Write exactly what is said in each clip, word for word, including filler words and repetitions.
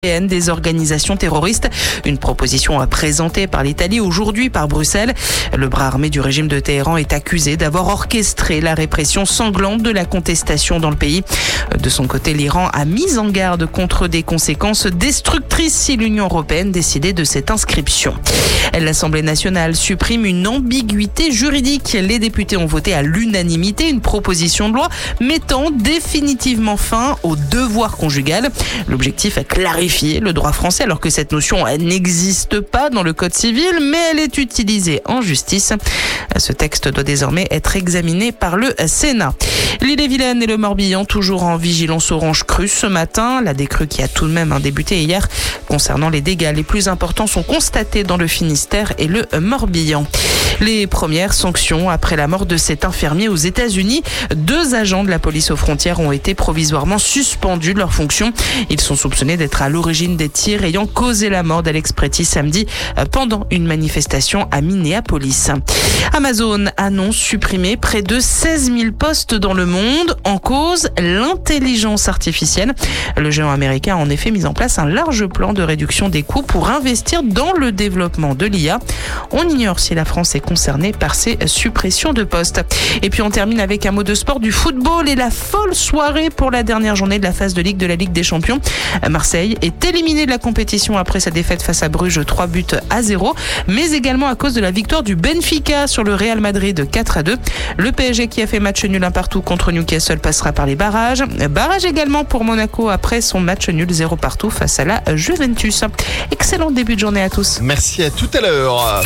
des organisations terroristes. Une proposition présentée par l'Italie aujourd'hui par Bruxelles. Le bras armé du régime de Téhéran est accusé d'avoir orchestré la répression sanglante de la contestation dans le pays. De son côté, l'Iran a mis en garde contre des conséquences destructrices si l'Union européenne décidait de cette inscription. L'Assemblée nationale supprime une ambiguïté juridique. Les députés ont voté à l'unanimité une proposition de loi mettant définitivement fin au devoir conjugal. L'objectif est clarifier le droit français alors que cette notion n'existe pas dans le Code civil, mais elle est utilisée en justice. Ce texte doit désormais être examiné par le Sénat. L'Ille-et-Vilaine et le Morbihan toujours en vigilance orange crue ce matin. La décrue qui a tout de même débuté hier concernant les dégâts les plus importants sont constatés dans le Finistère et le Morbihan. Les premières sanctions après la mort de cet infirmier aux États-Unis. Deux agents de la police aux frontières ont été provisoirement suspendus de leurs fonctions. Ils sont soupçonnés d'être à l'origine des tirs ayant causé la mort d'Alex Pretty samedi pendant une manifestation à Minneapolis. Amazon annonce supprimer près de seize mille postes dans le monde en cause l'intelligence artificielle. Le géant américain a en effet mis en place un large plan de réduction des coûts pour investir dans le développement de l'I A. On ignore si la France est concernée par ces suppressions de postes. Et puis on termine avec un mot de sport, du football et la folle soirée pour la dernière journée de la phase de Ligue de la Ligue des Champions. Marseille est éliminé de la compétition après sa défaite face à Bruges, trois buts à zéro, mais également à cause de la victoire du Benfica sur le Real Madrid quatre à deux. Le P S G qui a fait match nul un partout contre Newcastle passera par les barrages. Barrage également pour Monaco après son match nul zéro partout face à la Juventus. Excellent début de journée à tous. Merci, à tout à l'heure.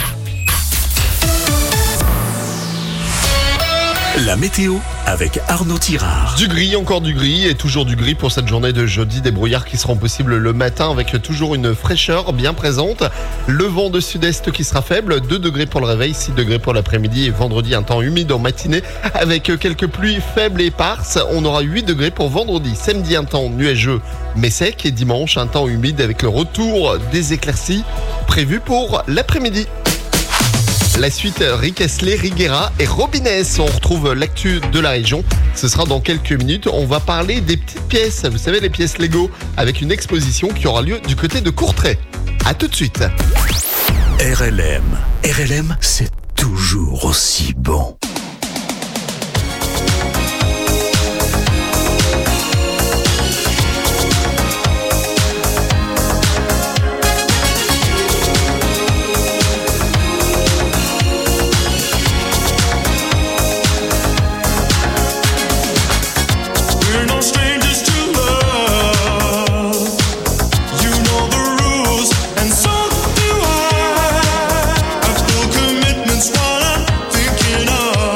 La météo avec Arnaud Tirard. Du gris, encore du gris et toujours du gris pour cette journée de jeudi. Des brouillards qui seront possibles le matin avec toujours une fraîcheur bien présente. Le vent de sud-est qui sera faible, deux degrés pour le réveil, six degrés pour l'après-midi et vendredi un temps humide en matinée avec quelques pluies faibles et éparses. On aura huit degrés pour vendredi. Samedi un temps nuageux mais sec et dimanche un temps humide avec le retour des éclaircies prévues pour l'après-midi. La suite, Rick Astley, Riguera et Robinez. On retrouve l'actu de la région. Ce sera dans quelques minutes. On va parler des petites pièces. Vous savez, les pièces Lego, avec une exposition qui aura lieu du côté de Courtrai. À tout de suite. R L M. R L M, c'est toujours aussi bon. Commitments, what I'm thinking of.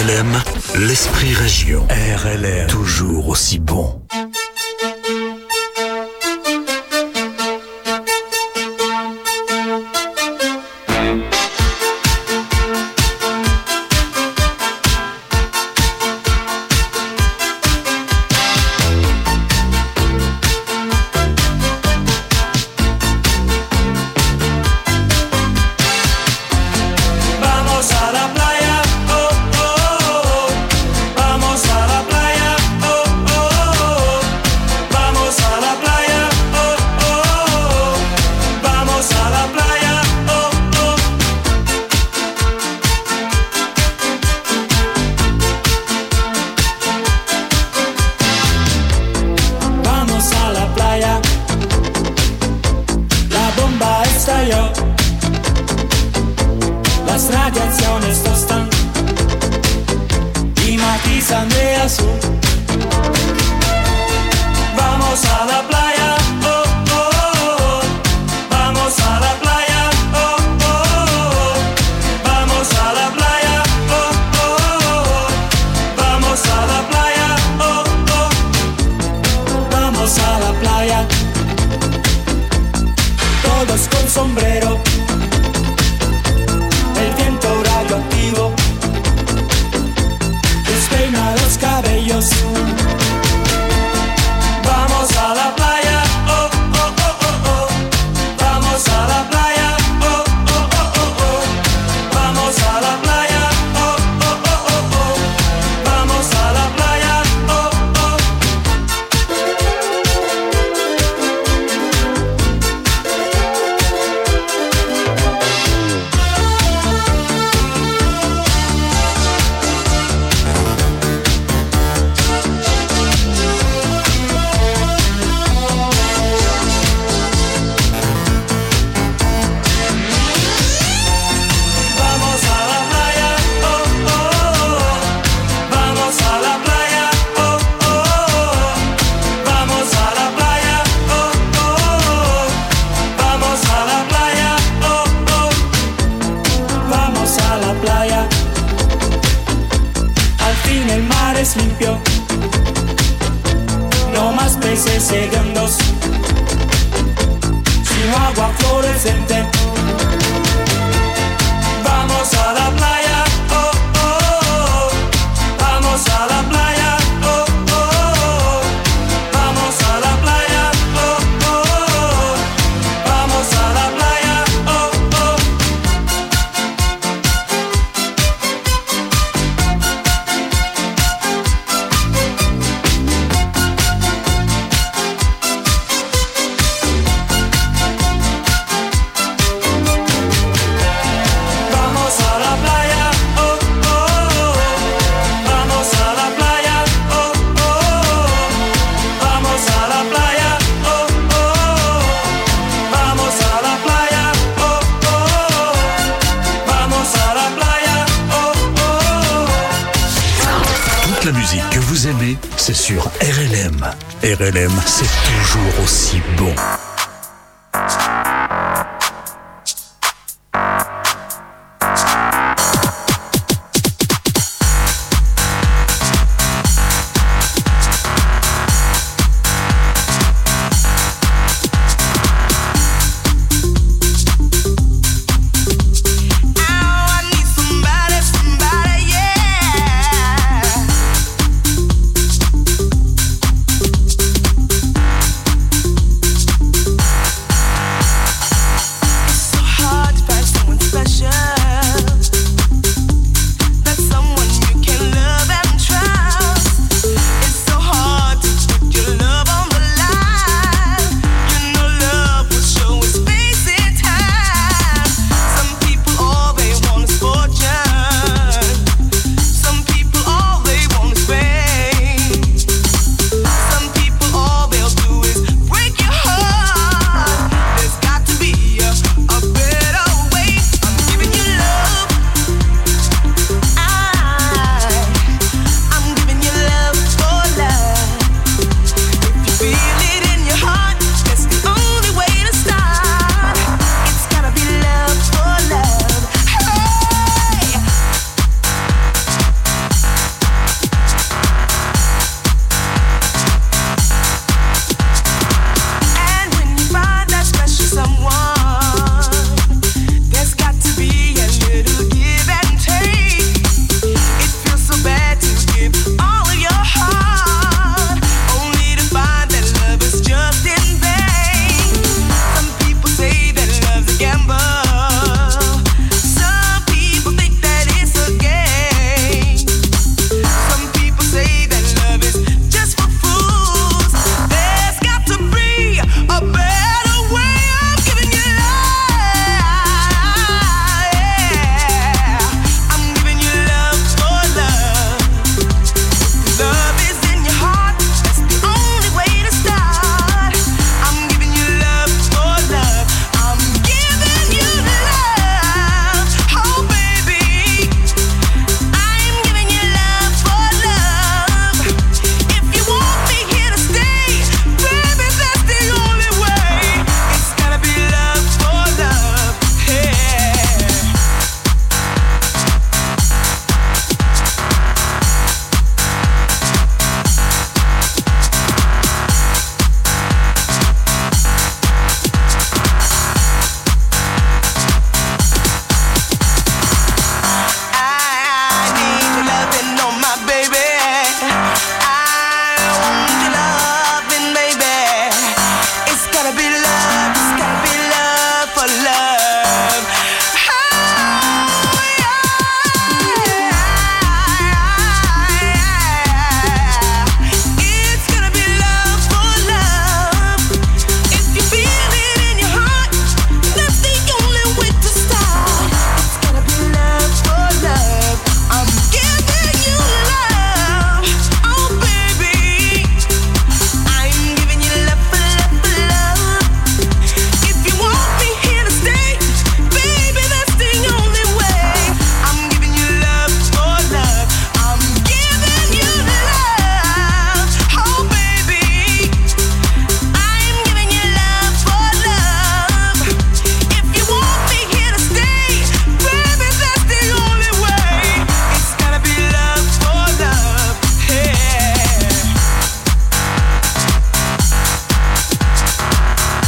R L M, l'esprit région. R L M, toujours aussi bon. C'est sur R L M. R L M, c'est toujours aussi bon. Somebody,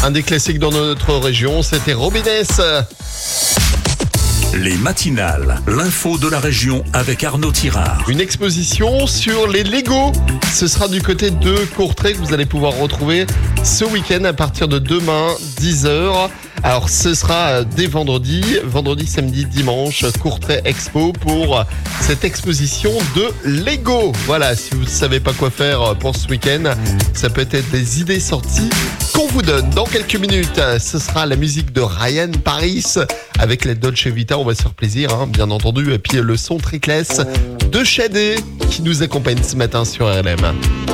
Un des classiques dans notre région, c'était Robinès. Les matinales, l'info de la région avec Arnaud Tirard. Une exposition sur les Lego. Ce sera du côté de Courtrai que vous allez pouvoir retrouver ce week-end à partir de demain, dix heures. Alors ce sera dès vendredi, vendredi, samedi, dimanche, Courtrai Expo pour cette exposition de Lego. Voilà, si vous ne savez pas quoi faire pour ce week-end, ça peut être des idées sorties qu'on vous donne. Dans quelques minutes, ce sera la musique de Ryan Paris avec la Dolce Vita. On va se faire plaisir, hein, bien entendu. Et puis le son très classe de Shadé qui nous accompagne ce matin sur R L M.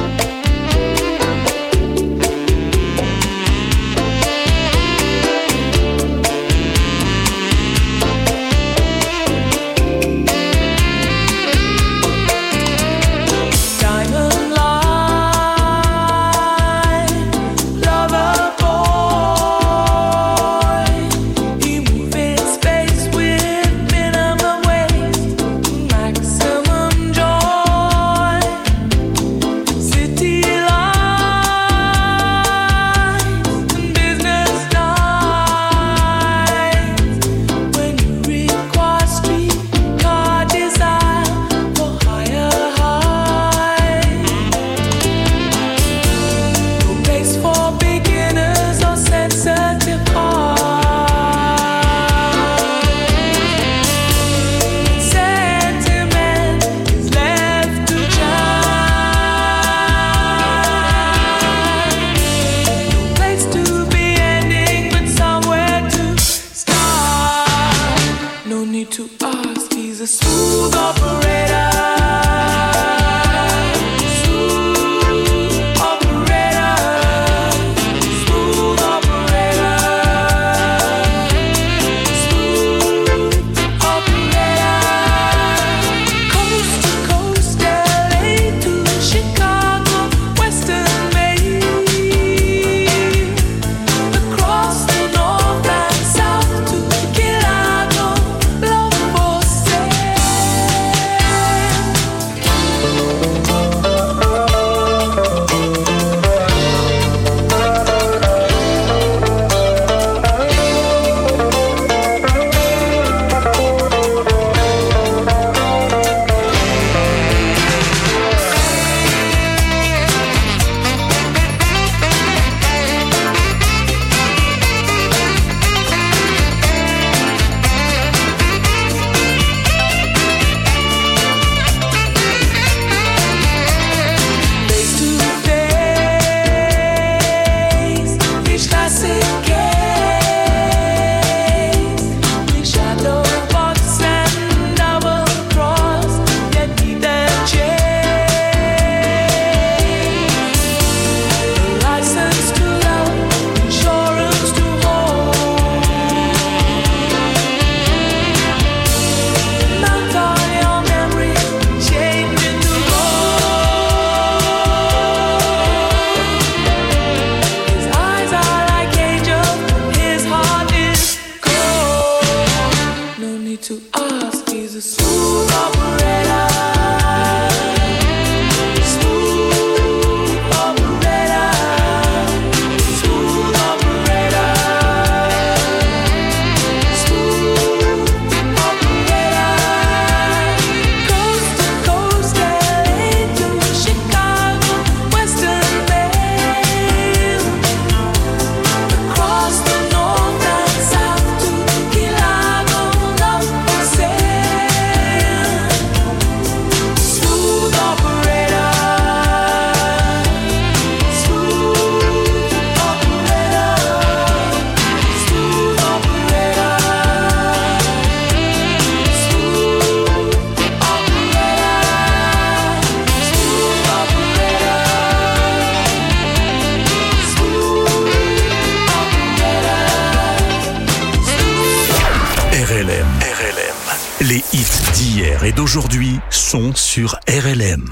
Les hits d'hier et d'aujourd'hui sont sur R L M.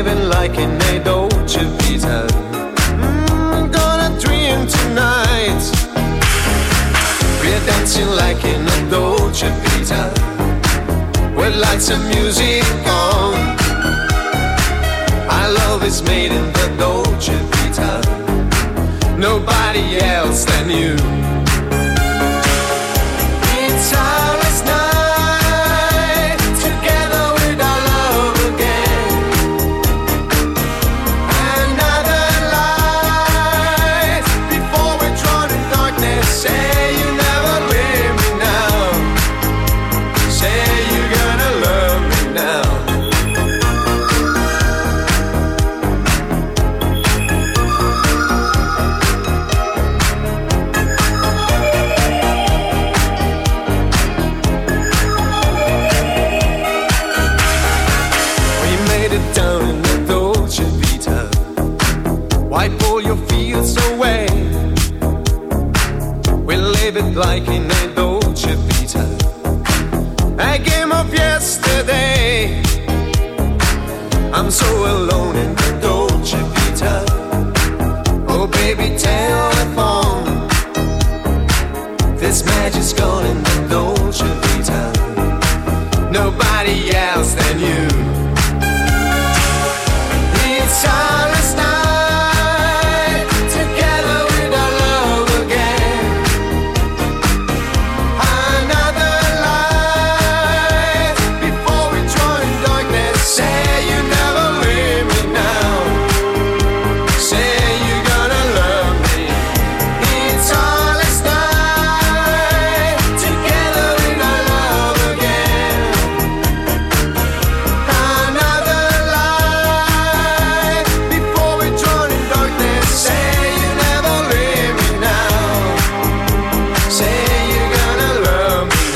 living like in a Dolce Vita. Mm, gonna dream tonight. We're dancing like in a Dolce Vita, with lights and music on. Our love is made in the Dolce Vita, nobody else than you. It's ours night, together with our love again. Another light, before we're drawn in darkness. Say you never leave me now. Say you're gonna love me now. Down in the Dolce Vita, wipe all your fears away. We live it like in a Dolce Vita, a game of yesterday. I'm so alone in the Dolce Vita. Oh baby, telephone, this magic's gone in the Dolce Vita, nobody else than you. It's our last night, together with our love again. Another light, before we join darkness. Say you never leave me now. Say you're gonna love me. It's our last night, together with our love again. Another light, before we drown in darkness. Say you never leave me now. Say you're gonna love me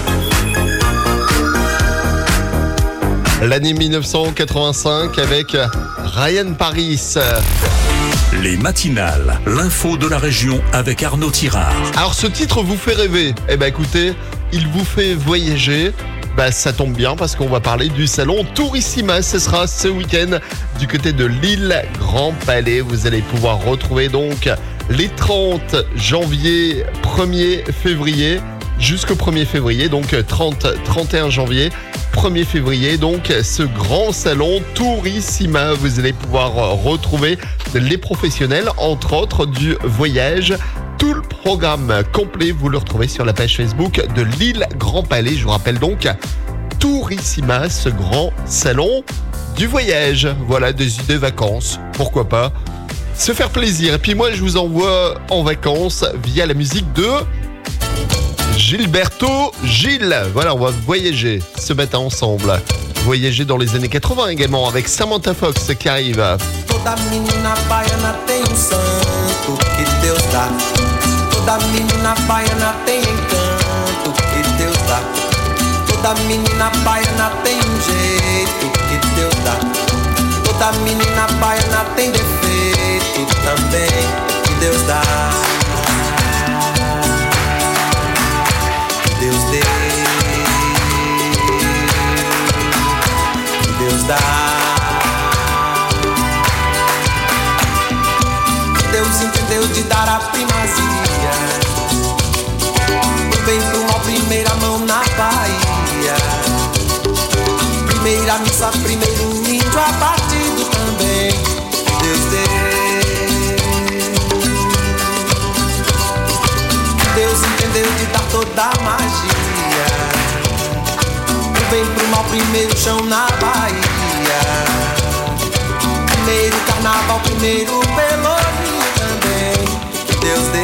now. L'année dix-neuf cent quatre-vingt-cinq avec Ryan Paris. Les matinales, l'info de la région avec Arnaud Tirard. Alors ce titre vous fait rêver. Eh ben écoutez, il vous fait voyager. Bah ça tombe bien parce qu'on va parler du salon Tourissima. Ce sera ce week-end du côté de Lille Grand Palais. Vous allez pouvoir retrouver donc les trente janvier, premier février jusqu'au premier février, donc trente, trente et un janvier, premier février, donc ce grand salon Tourissima. Vous allez pouvoir retrouver les professionnels, entre autres du voyage. Tout le programme complet, vous le retrouvez sur la page Facebook de Lille Grand Palais. Je vous rappelle donc Tourissima, ce grand salon du voyage. Voilà, des idées vacances, pourquoi pas se faire plaisir. Et puis moi, je vous envoie en vacances via la musique de Gilberto Gil. Voilà, on va voyager ce matin ensemble. Voyager dans les années quatre-vingts également avec Samantha Fox qui arrive. Toda menina baiana tem um santo que Deus dá. Toda menina baiana tem encanto que Deus dá. Toda menina baiana tem um jeito que Deus dá. Toda menina baiana tem defeito também que Deus dá. Que Deus dê. Que Deus dá. Deus entendeu de dar a primazia, do bem pro mal, primeira mão na Bahia. Primeira missa, primeiro índio abatido também. Deus deu. Deus entendeu de dar toda a magia, do bem pro mal, primeiro chão na Bahia. Primeiro carnaval, primeiro pelourinho também. Deus deu.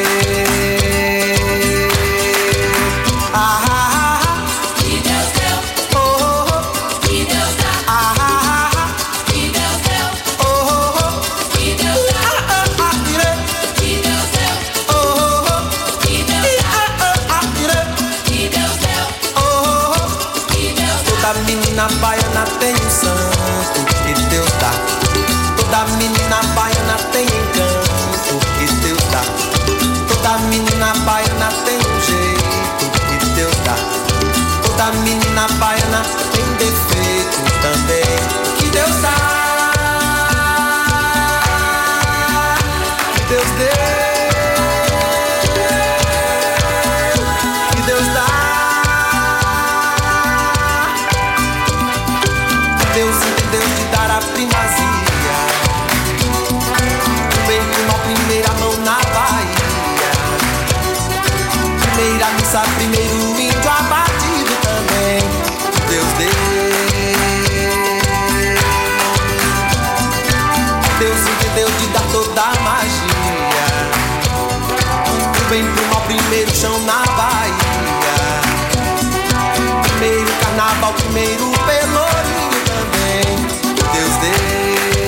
Ah, ah, ah. Que Deus deu. Oh, oh, oh. Que Deus dá. Ah, ah, ah. Que Deus deu. Oh, oh, oh. Que Deus dá. Ah, ah, ah, tirei. Que Deus deu. Oh, oh, oh. Que Deus E, dá. ah, ah, ah, tirei. Que Deus deu. Oh, oh, oh. Que Deus dá. Toda menina baiana tem um santo que Deus dá. Toda menina baiana da primazia. Beijo na primeira mão na Bahia. Primeira missa, primeiro índio abatido também. Deus deu. Deus entendeu de dar toda a magia. Vem pro mal primeiro chão na Bahia. Primeiro carnaval, primeiro pelourinho também. Deus deu.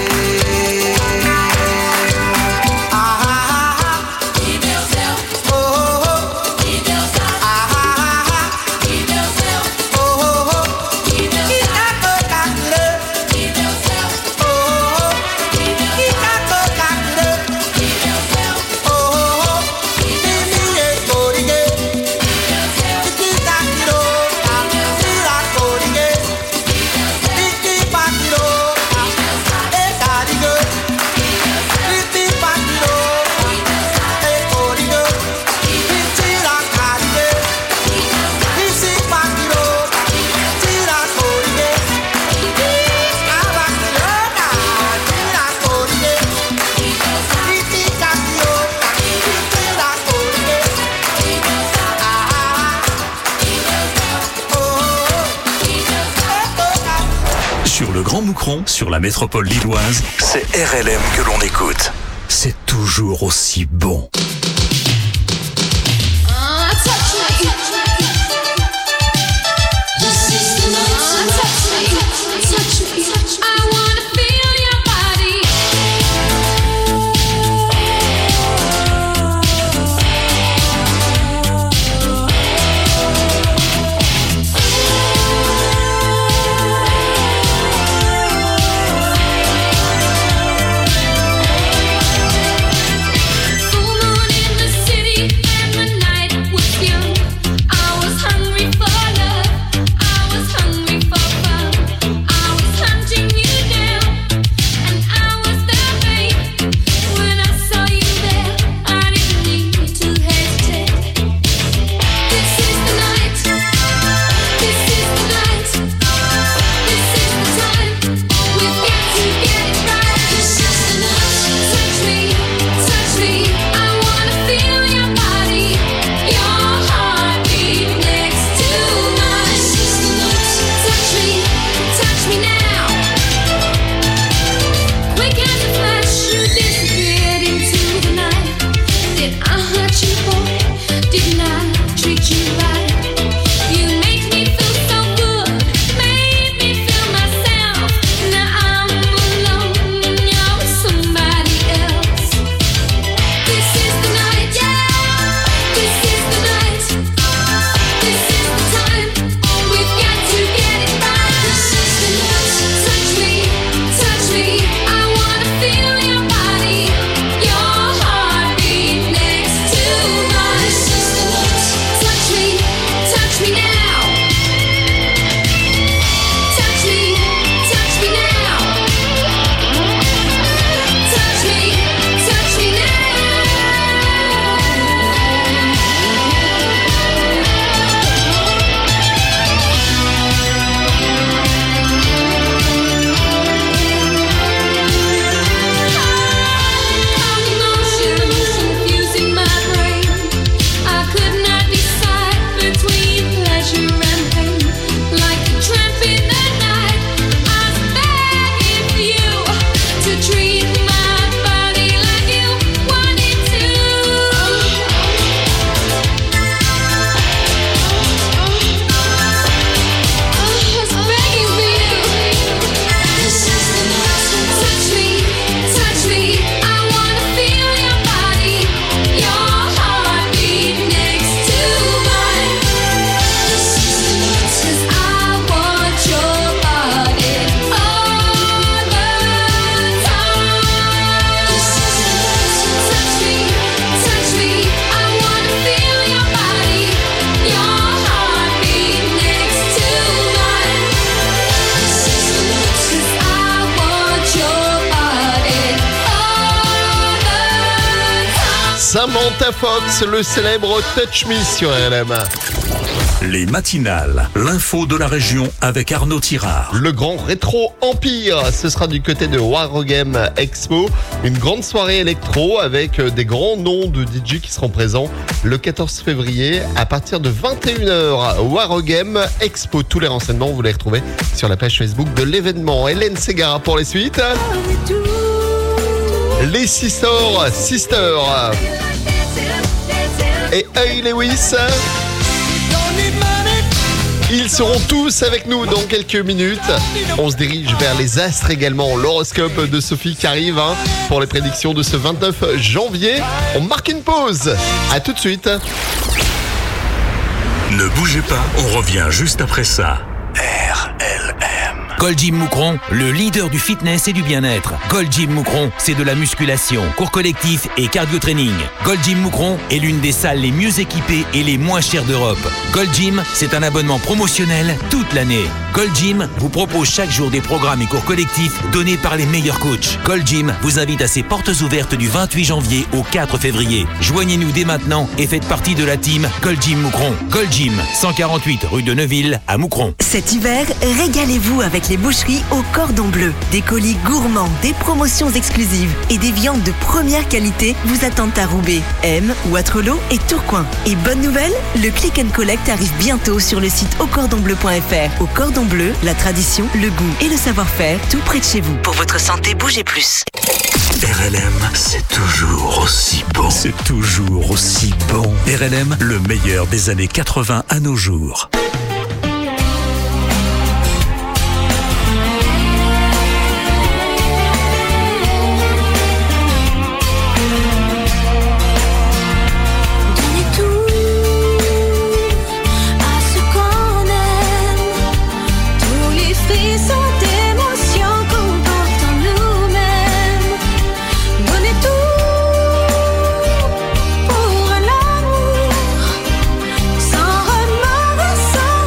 Sur le Grand Moucron, sur la métropole lilloise, c'est R L M que l'on écoute. C'est toujours aussi bon. Samantha Fox, le célèbre Touch Me sur R L M. Les matinales, l'info de la région avec Arnaud Tirard. Le grand rétro empire, ce sera du côté de Warogame Expo. Une grande soirée électro avec des grands noms de D J qui seront présents le quatorze février à partir de vingt et une heures. Warogame Expo, tous les renseignements vous les retrouvez sur la page Facebook de l'événement. Hélène Ségara pour les suites. Les Sisters, Sisters et Huey Lewis. Ils seront tous avec nous dans quelques minutes. On se dirige vers les astres également. L'horoscope de Sophie qui arrive hein, pour les prédictions de ce vingt-neuf janvier. On marque une pause. À tout de suite. Ne bougez pas, on revient juste après ça. R L M. Gold Gym Moucron, le leader du fitness et du bien-être. Gold Gym Moucron, c'est de la musculation, cours collectif et cardio training. Gold Gym Moucron est l'une des salles les mieux équipées et les moins chères d'Europe. Gold Gym, c'est un abonnement promotionnel toute l'année. Gold Gym vous propose chaque jour des programmes et cours collectifs donnés par les meilleurs coachs. Gold Gym vous invite à ses portes ouvertes du vingt-huit janvier au quatre février. Joignez-nous dès maintenant et faites partie de la team Gold Gym Moucron. Gold Gym, cent quarante-huit rue de Neuville à Moucron. Cet hiver, régalez-vous avec les boucheries au cordon bleu. Des colis gourmands, des promotions exclusives et des viandes de première qualité vous attendent à Roubaix, M, Ouattrelot et Tourcoing. Et bonne nouvelle, le click and collect arrive bientôt sur le site au cordon bleu point f r. Au Cordon Bleu, la tradition, le goût et le savoir-faire tout près de chez vous. Pour votre santé, bougez plus. R L M, c'est toujours aussi bon. C'est toujours aussi bon. R L M, le meilleur des années quatre-vingts à nos jours. Sans remords et sans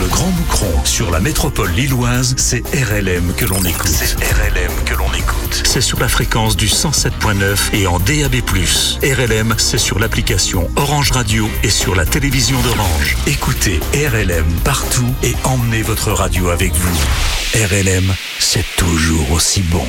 le Grand Moucron. Sur la métropole lilloise, c'est R L M que l'on écoute. C'est R L M que l'on écoute. C'est sur la fréquence du cent sept point neuf et en D A B plus. R L M, c'est sur l'application Orange Radio et sur la télévision d'Orange. Écoutez R L M partout et emmenez votre radio avec vous. R L M, c'est toujours aussi bon.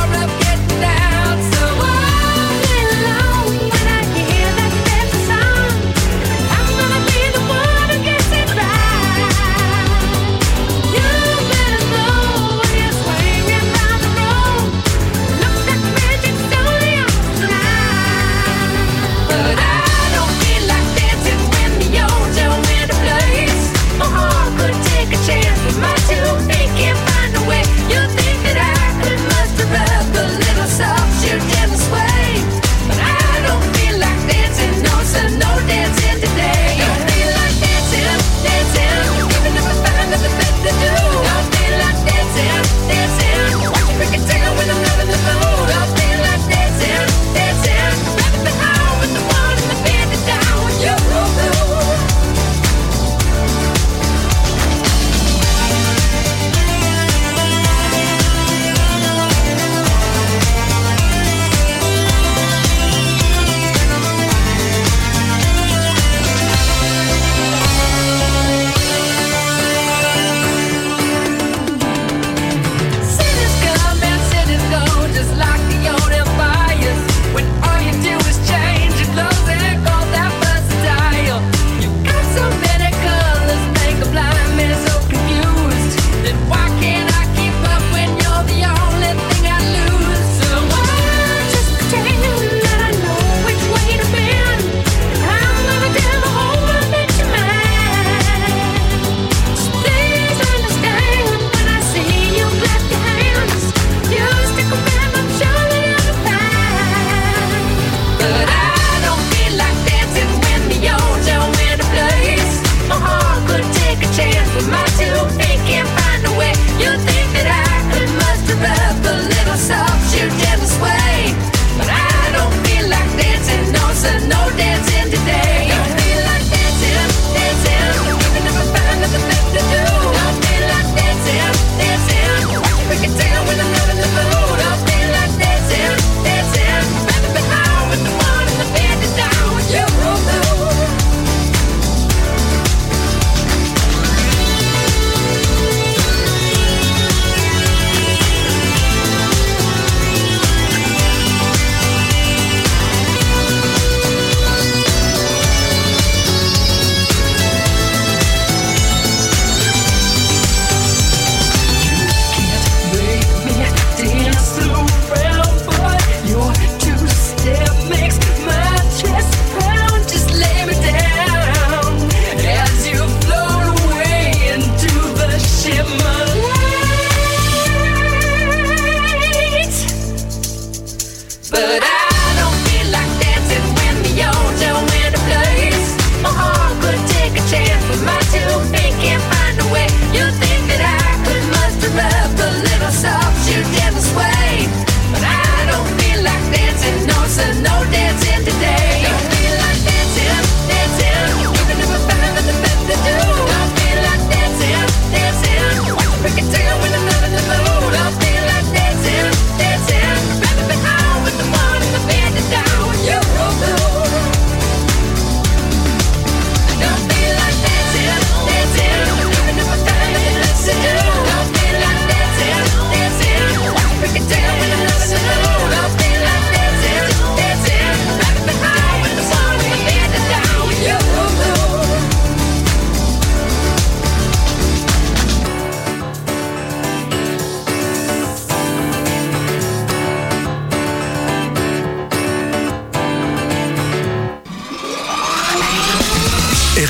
Song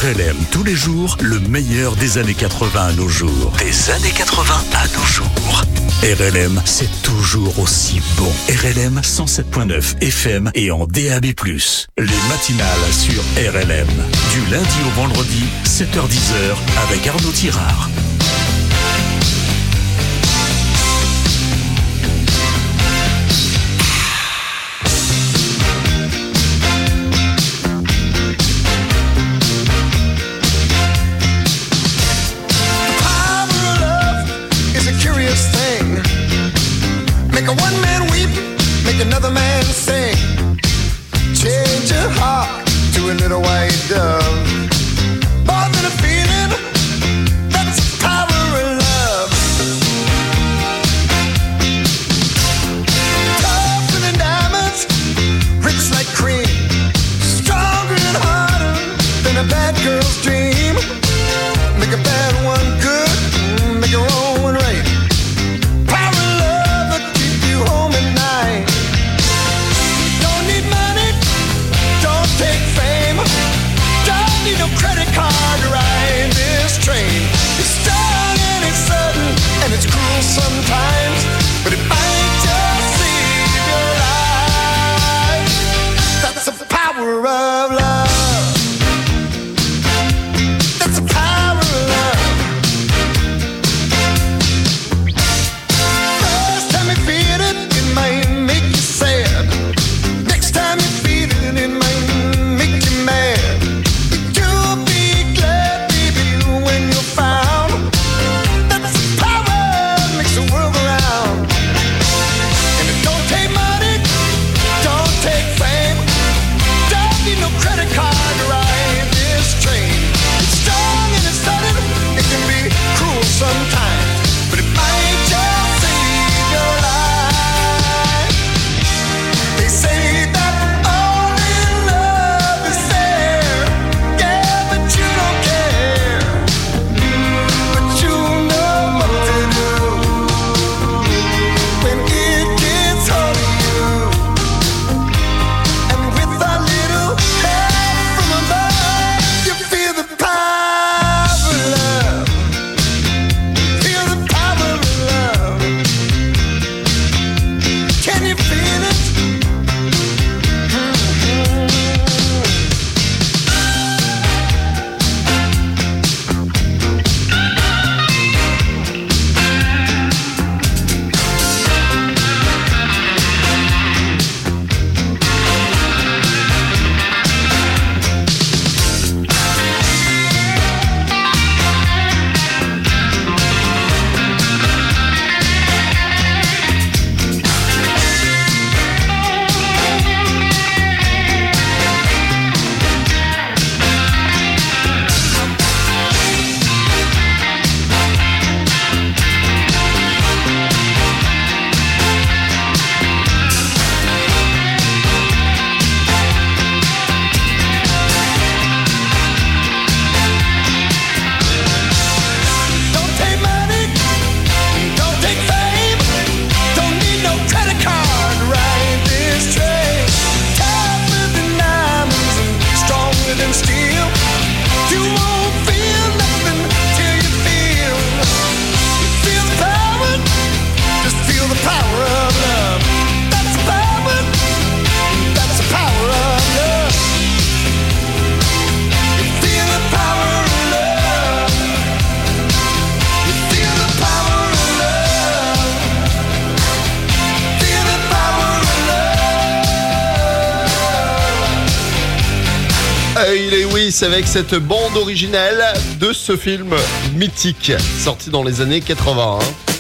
R L M tous les jours, le meilleur des années quatre-vingts à nos jours. Des années quatre-vingts à nos jours. R L M, c'est toujours aussi bon. R L M cent sept virgule neuf F M et en D A B plus. Les matinales sur R L M. Du lundi au vendredi, sept heures dix heures, avec Arnaud Tirard. Make a one man weep, make another man sing. Change your heart to a little white dove. More than a feeling, that's the power of love. Tougher than diamonds, rich like cream. Stronger and harder than a bad girl's dream. Make a bad one good, make a wrong one right. Credit card to ride this train. It's strong and it's sudden and it's cruel sometimes, but it might just save your life. That's the power of love. That's the power of love. First time you feel it, it might make you sad. Next time you feel it, it might make you mad. Sometimes, but it might just save your life. They say that only love is fair, yeah, but you don't care. But you know what to do when it gets hold of you. And with a little help from above, you feel the power of love. Lewis avec cette bande originale de ce film mythique sorti dans les années quatre-vingts.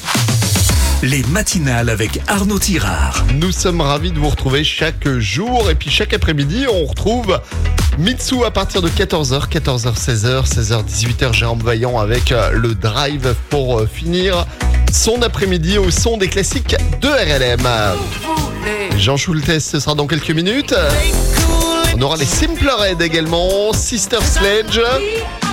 Les matinales avec Arnaud Tirard. Nous sommes ravis de vous retrouver chaque jour et puis chaque après-midi on retrouve Mitsou à partir de quatorze heures, quatorze heures, seize heures, seize heures, dix-huit heures, Jérôme Vaillant avec le drive pour finir son après-midi au son des classiques de R L M. Jean Schultes, ce sera dans quelques minutes. On aura les Simple Red également, Sister Sledge.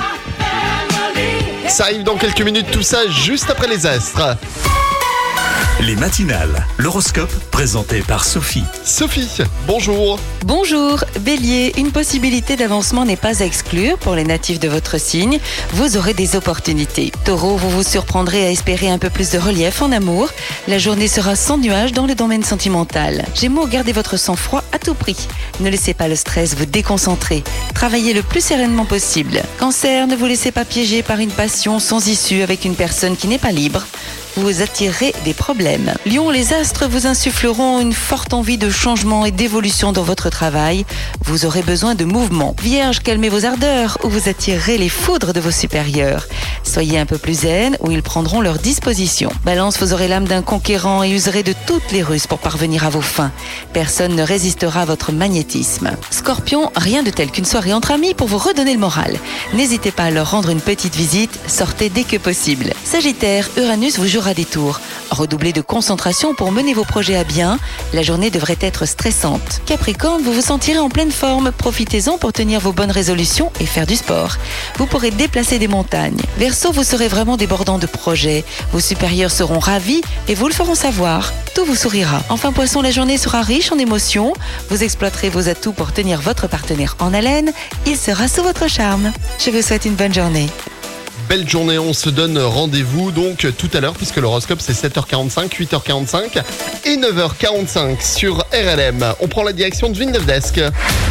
Ça arrive dans quelques minutes, tout ça juste après les astres. Les matinales. L'horoscope présenté par Sophie. Sophie, bonjour. Bonjour, Bélier, une possibilité d'avancement n'est pas à exclure pour les natifs de votre signe. Vous aurez des opportunités. Taureau, vous vous surprendrez à espérer un peu plus de relief en amour. La journée sera sans nuages dans le domaine sentimental. Gémeaux, gardez votre sang-froid à tout prix. Ne laissez pas le stress vous déconcentrer. Travaillez le plus sereinement possible. Cancer, ne vous laissez pas piéger par une passion sans issue avec une personne qui n'est pas libre. Vous attirerez des problèmes. Lion, les astres vous insuffleront une forte envie de changement et d'évolution dans votre travail. Vous aurez besoin de mouvement. Vierge, calmez vos ardeurs ou vous attirerez les foudres de vos supérieurs. Soyez un peu plus zen ou ils prendront leur disposition. Balance, vous aurez l'âme d'un conquérant et userez de toutes les ruses pour parvenir à vos fins. Personne ne résistera à votre magnétisme. Scorpion, rien de tel qu'une soirée entre amis pour vous redonner le moral. N'hésitez pas à leur rendre une petite visite, sortez dès que possible. Sagittaire, Uranus vous jouera des tours. Redoublez de concentration pour mener vos projets à bien. La journée devrait être stressante. Capricorne, vous vous sentirez en pleine forme. Profitez-en pour tenir vos bonnes résolutions et faire du sport. Vous pourrez déplacer des montagnes. Verseau, vous serez vraiment débordant de projets. Vos supérieurs seront ravis et vous le feront savoir. Tout vous sourira. Enfin Poisson, la journée sera riche en émotions. Vous exploiterez vos atouts pour tenir votre partenaire en haleine. Il sera sous votre charme. Je vous souhaite une bonne journée. Belle journée, on se donne rendez-vous donc tout à l'heure puisque l'horoscope c'est sept heures quarante-cinq, huit heures quarante-cinq et neuf heures quarante-cinq sur R L M. On prend la direction de Villeneuve d'Ascq.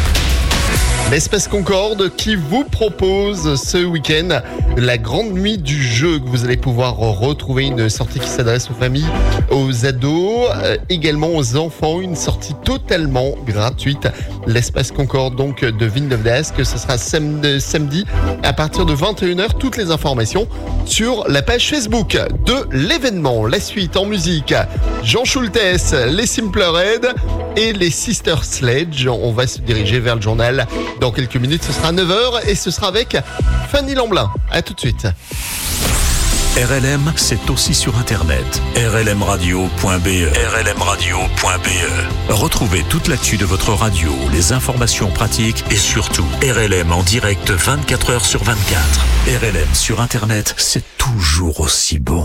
L'Espace Concorde qui vous propose ce week-end la grande nuit du jeu, que vous allez pouvoir retrouver, une sortie qui s'adresse aux familles, aux ados, euh, également aux enfants, une sortie totalement gratuite. L'Espace Concorde donc de Villeneuve d'Ascq, ce sera samedi, samedi à partir de vingt et une heures. Toutes les informations sur la page Facebook de l'événement. La suite en musique, Jean Schultes, les Simple Red et les Sister Sledge. On va se diriger vers le journal dans quelques minutes. Ce sera neuf heures et ce sera avec Fanny Lamblin. À tout de suite. R L M, c'est aussi sur Internet. r l m radio point b e. r l m radio point b e. Retrouvez toute l'actu de votre radio, les informations pratiques et surtout R L M en direct vingt-quatre heures sur vingt-quatre. R L M sur Internet, c'est toujours aussi bon.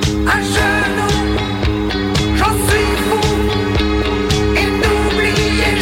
J'en suis fou et n'oubliez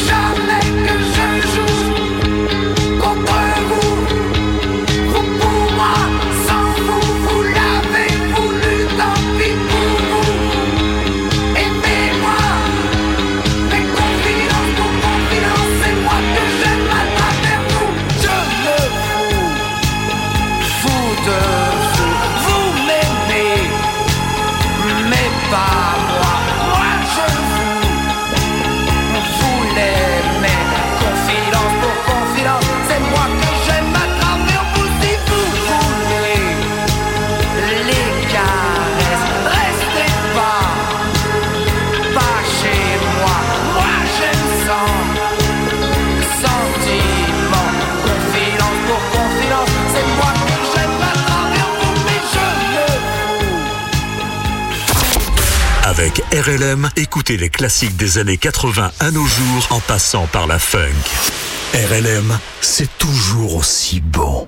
Avec R L M, écoutez les classiques des années quatre-vingts à nos jours en passant par la funk. R L M, c'est toujours aussi bon.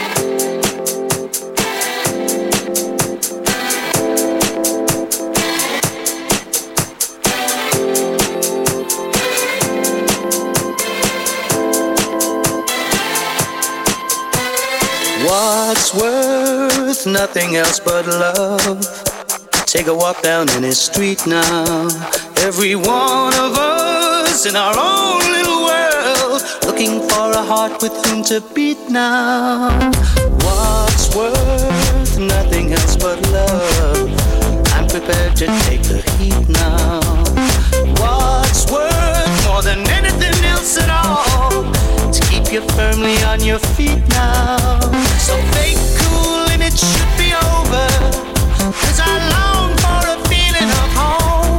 What's worth nothing else but love? Take a walk down any street now. Every one of us in our own little world, looking for a heart with whom to beat now. What's worth nothing else but love? I'm prepared to take the heat now. What's worth more than anything else at all? To keep you firmly on your feet now. So fake cool image should be over, 'cause I long for a feeling of home.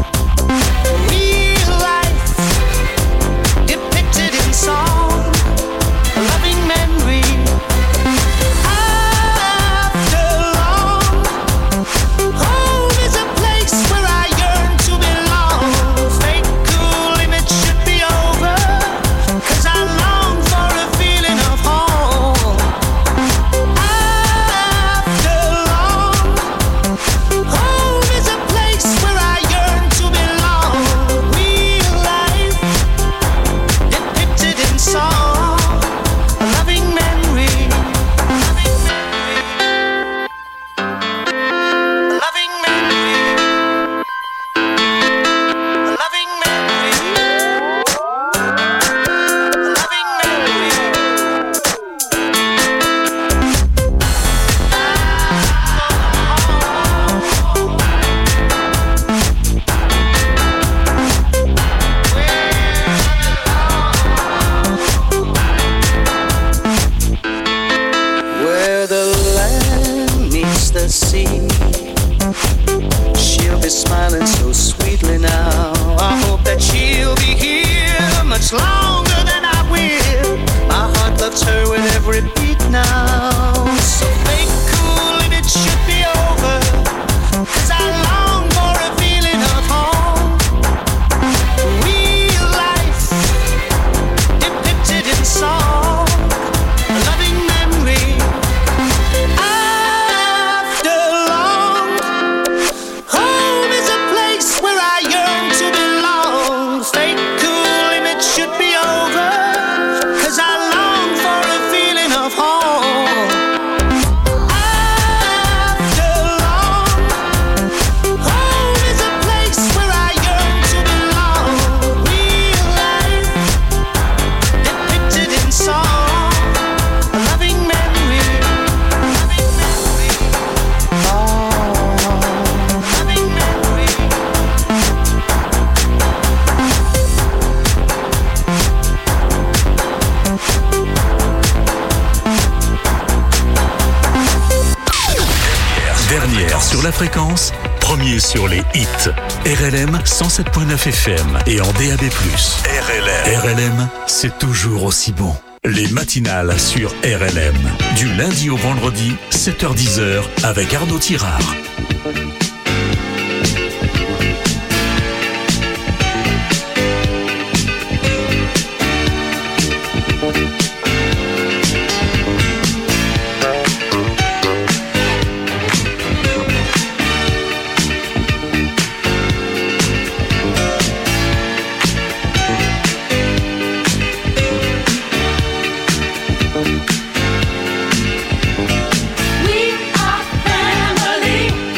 Real life depicted in song, a loving memory. After long, home is a place where I yearn to belong. Fake cool image should be over, 'cause I long for a feeling of home. After long, home is a place where I yearn to belong. Real life depicted in song, a loving memory. Loving memory. A loving memory. A loving memory. A loving memory. Where the land meets the sea, she'll be smiling so sweetly now. I hope that she'll be here much longer than I will. My heart loves her with every beat now. So fake cool image should be over, 'cause I long for a feeling of home. Real life depicted in song, a loving memory. After long, home is a place where I yearn to belong. Fake cool image should be over, 'cause I long for a feeling of home. After long, home is a place where I yearn to belong. Real life depicted in song, a loving memory. Loving memory. Oh, loving memory. Dernière sur la fréquence, premier sur les hits. R L M cent sept virgule neuf F M et en D A B plus. R L M. R L M, c'est toujours aussi bon. Les matinales sur R L M. Du lundi au vendredi, sept heures dix heures, avec Arnaud Tirard. We are family.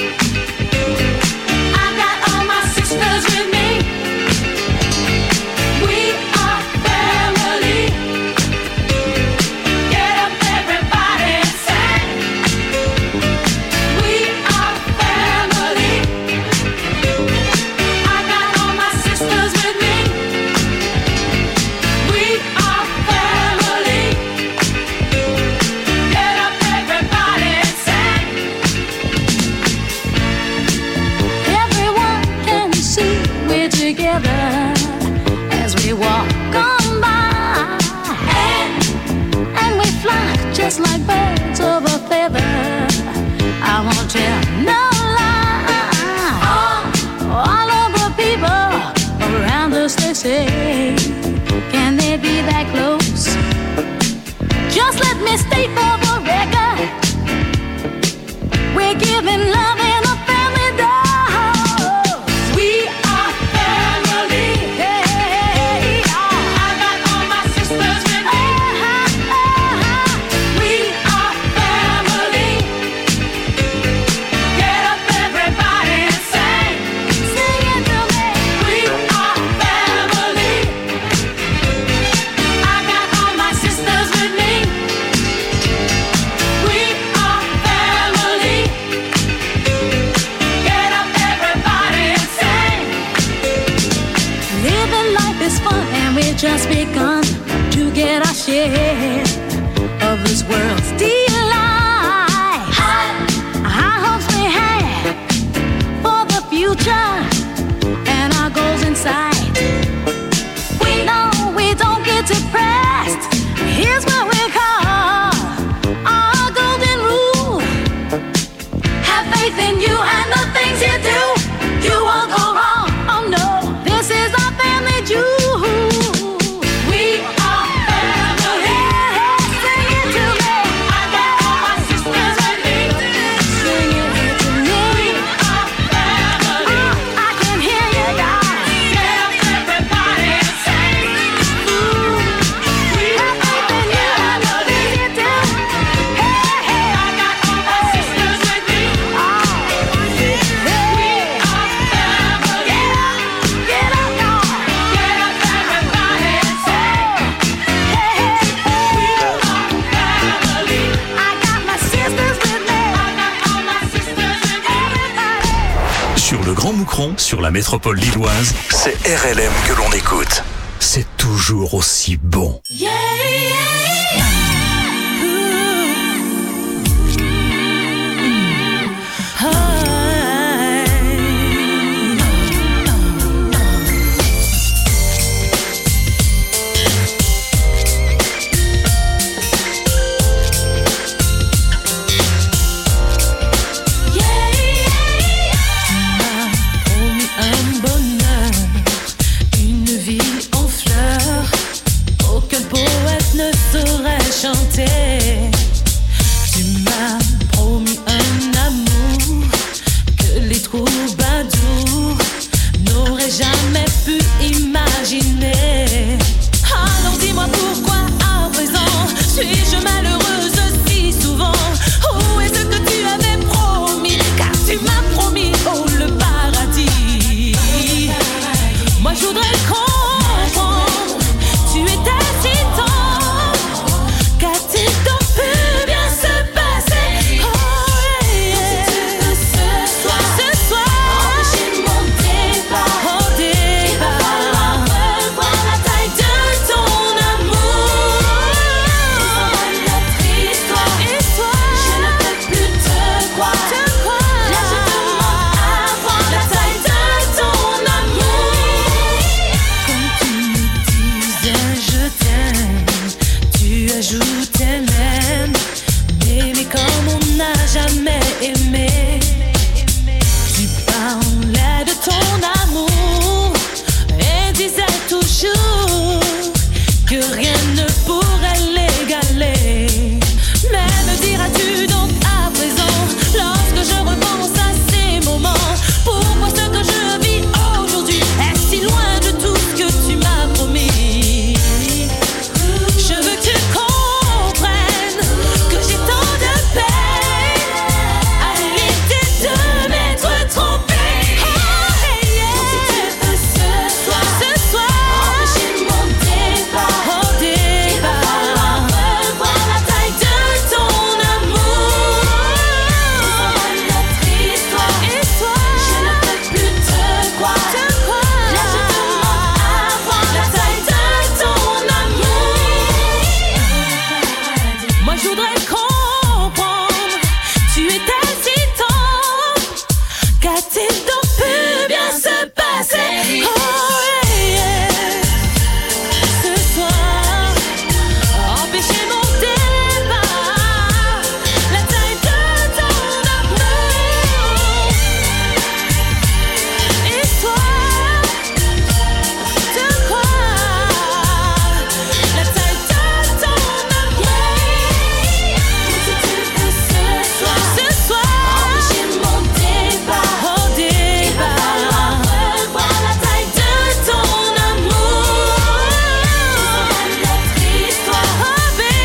our share of this world's delight. High hopes we had for the future and our goals in sight. We know we don't get depressed. Here's what we call our golden rule. Have faith in you and the things you do. You won't go wrong. Oh no, this is our family jewel. We are family. Sing it to me. I got all my sisters with me. Sing it to me. We are family. Oh, I can hear you guys. Tell everybody say, ooh, we have faith in you and the things you do. Hey, hey, I got all my sisters with me. Oh, we are family. Get up, get up, y'all. Get up, everybody, and say, hey, hey, we are family. I got my sisters with me. I got all my sisters with me. Everybody. Sur le Grand Moucron, sur la métropole lilloise, c'est R L M que l'on écoute. C'est toujours aussi bon. Yeah, yeah, un bonheur, une vie en fleurs, aucun poète ne saurait chanter.